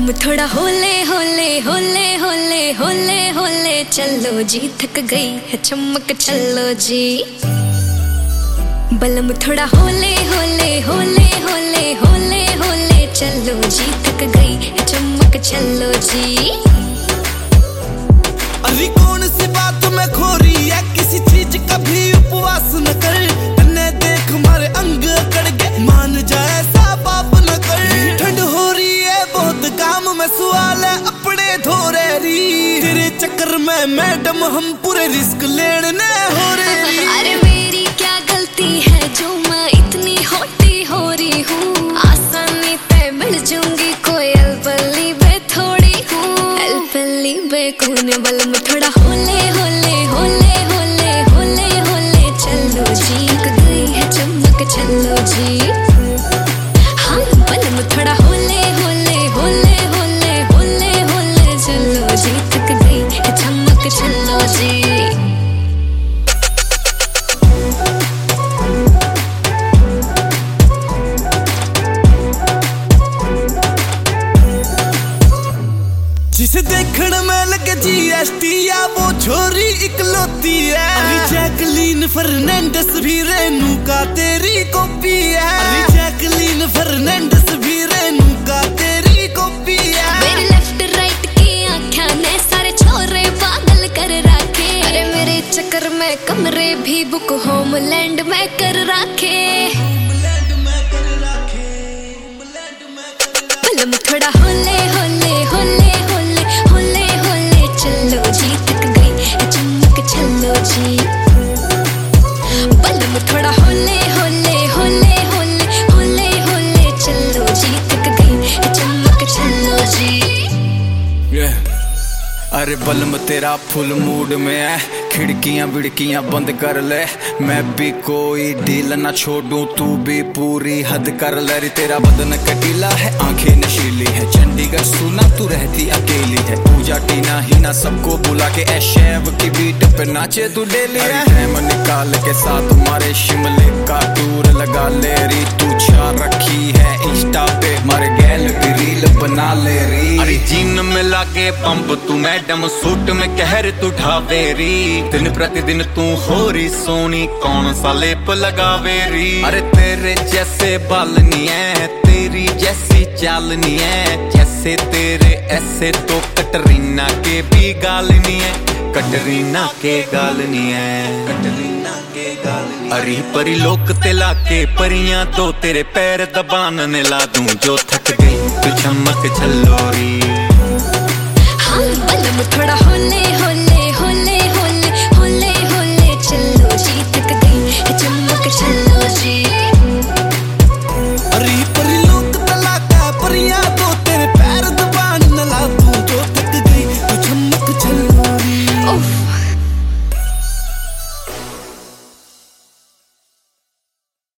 बलम थोड़ा होले होले होले होले होले होले चलो जी, थक गई है चमक चलो जी। बलम थोड़ा होले होले होले होले होले होले चलो जी, थक गई है चमक चलो जी। अरे कौन सी बात में खो रही है, किसी चीज का भी उपवास न कर। तन्ने देख मारे अंग अकड़ गए, मान जाए ऐसा पाप न कर। ठंड हो रही है बहुत, काम में सवाल है अपने धोरे री। तेरे चक्कर में मैडम हम पूरे रिस्क लेने हो रही। अरे मेरी क्या गलती है जो मैं इतनी होती हो रही हूँ। आसानी पे मिल जाऊंगी कोई अल्पली बे थोड़ी हूँ, अल्पली बे कौन। बलम थोड़ा होले होले होले होले होले होले चलो जी, गई है चमक चलो जी। हाँ बलम थोड़ा होले होले होले होले होले होले चलो जी, थक गई है चमक चलो जी। जिसे देखने में लगे GST या वो छोरी इकलौती है। अरे जैकलीन फर्नांडिस भी रेनू का तेरी कॉपी है। अरे जैकलीन फर्नांडिस भी रेनू का तेरी कॉपी है। मेरे लेफ्ट राइट की आँखें ने सारे छोरे पागल कर रखे। अरे मेरे चक्कर में कमरे भी बुक होमलैंड में कर रखे। बलम थोड़ा होले होले होले होले होले होले चलो जी, थक गई है चमक चलो जी। बलम थोड़ा होले होले होले होले होले होले चलो जी, थक गई है चमक चलो जी। अरे बलम तेरा फुल मूड में है, खिड़कियां बिड़कियां बंद कर ले। मैं भी कोई ढील ना छोड़ूं, तू भी पूरी हद कर ले। रे तेरा बदन कटीला है, आंखें नशीली है। चंडीगढ़ सुना तू रहती अकेली है। पूजा टीना ही ना सबको बुला के ऐशैव की बीट पे नाचे तू डेली है। टाइम निकाल के साथ मारे शिमले का टूर लगा ले री। तू छा रखी है इंस्टा पे, मारे गैल की रील बना ले री। अरे जीन में लागे पंप तू मैडम, सूट में कहर तू ढावे री। दिन प्रतिदिन तू हो रही सोनी, कौन सा लेप लगावे री। अरे तेरे जैसे बाल नहीं है, तेरी जैसी चाल नहीं है। जैसे तेरे ऐसे तो कटरीना के भी गाल नहीं है। कटरीना के गाल नहीं है, कटरीना के गाल नहीं है। अरी परी लोक ते लाके परियां दो, तेरे पैर दबान ने ला दूं जो थक गई तू चमक चलो री। हाँ बलम थोड़ा